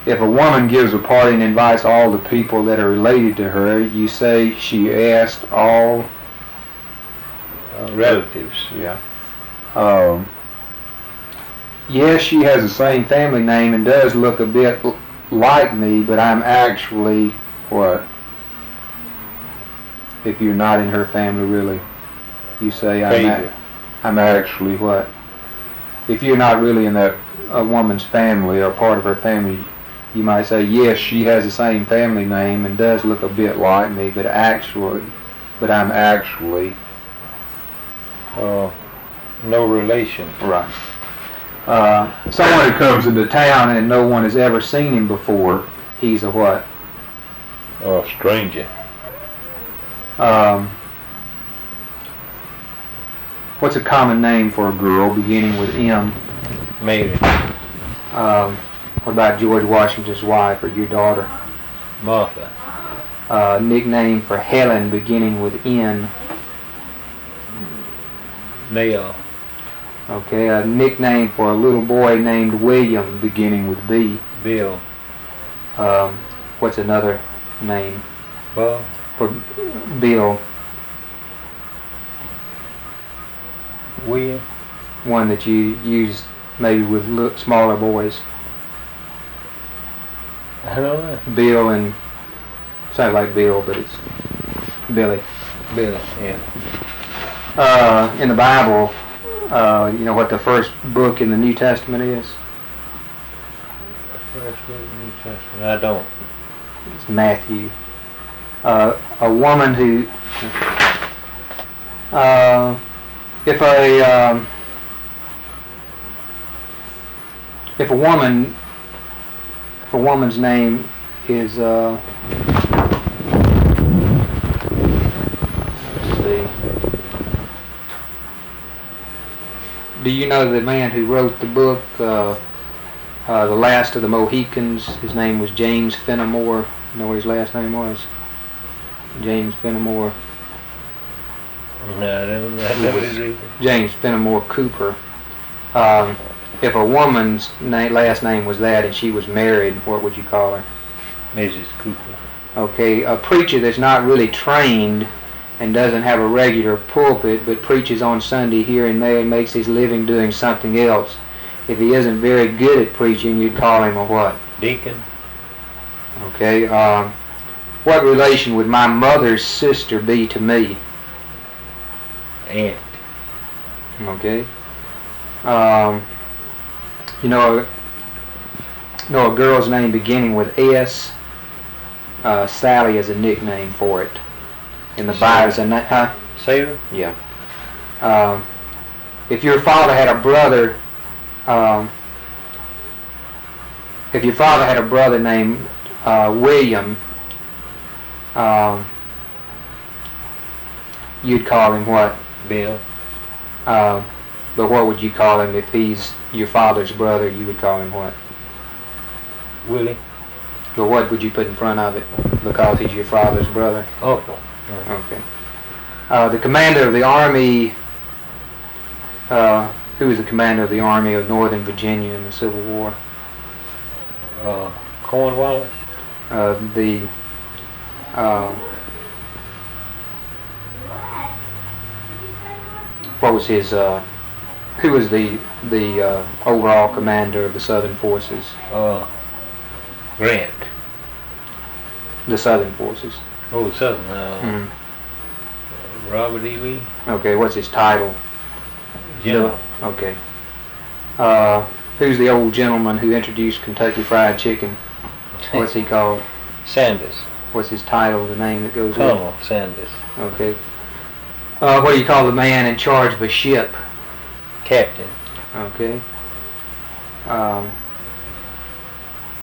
If a woman gives a party and invites all the people that are related to her, you say she asked all relatives. Yeah. Yes, she has the same family name and does look a bit like me, but I'm actually what? If you're not in her family, really, you say I'm actually what? If you're not really in a woman's family or part of her family, you might say, yes, she has the same family name and does look a bit like me, but I'm actually no relation. Right. Someone who comes into town and no one has ever seen him before, he's a what? A stranger. What's a common name for a girl beginning with M? Mary. What about George Washington's wife or your daughter? Martha. Nickname for Helen beginning with N? Nell. Okay, a nickname for a little boy named William beginning with B? Bill. What's another name? Well, for Bill? William. One that you use maybe with smaller boys. I don't know. Bill and sounds like Bill, but it's Billy. Billy, yeah. In the Bible, you know what the first book in the New Testament is? The first book in the New Testament? I don't. It's Matthew. A woman who, if a woman's name is let's see. Do you know the man who wrote the book, The Last of the Mohicans? His name was James Fenimore. You know what his last name was? James Fenimore. No, I don't know. James Fenimore Cooper. If a woman's last name was that and she was married, what would you call her? Mrs. Cooper. Okay, a preacher that's not really trained and doesn't have a regular pulpit but preaches on Sunday here and there and makes his living doing something else. If he isn't very good at preaching, you'd call him a what? Deacon. Okay, what relation would my mother's sister be to me? Aunt. Okay. You know a girl's name beginning with S? Sally is a nickname for it. In the Bible, huh? Sarah? Yeah. If your father had a brother, named William, you'd call him what? Bill. But what would you call him if he's your father's brother? You would call him what? Willie. But what would you put in front of it because he's your father's brother? Uncle. Okay. The commander of the army, who was the commander of the Army of Northern Virginia in the Civil War? Cornwallis. What was his? Who was the overall commander of the Southern forces? Grant. The Southern forces. Oh, the Southern. Robert E. Lee. Okay, what's his title? General. Okay. Who's the old gentleman who introduced Kentucky Fried Chicken? What's he called? Sanders. What's his title, the name that goes with it? Colonel Sanders. Okay. What do you call the man in charge of a ship? Captain. Okay.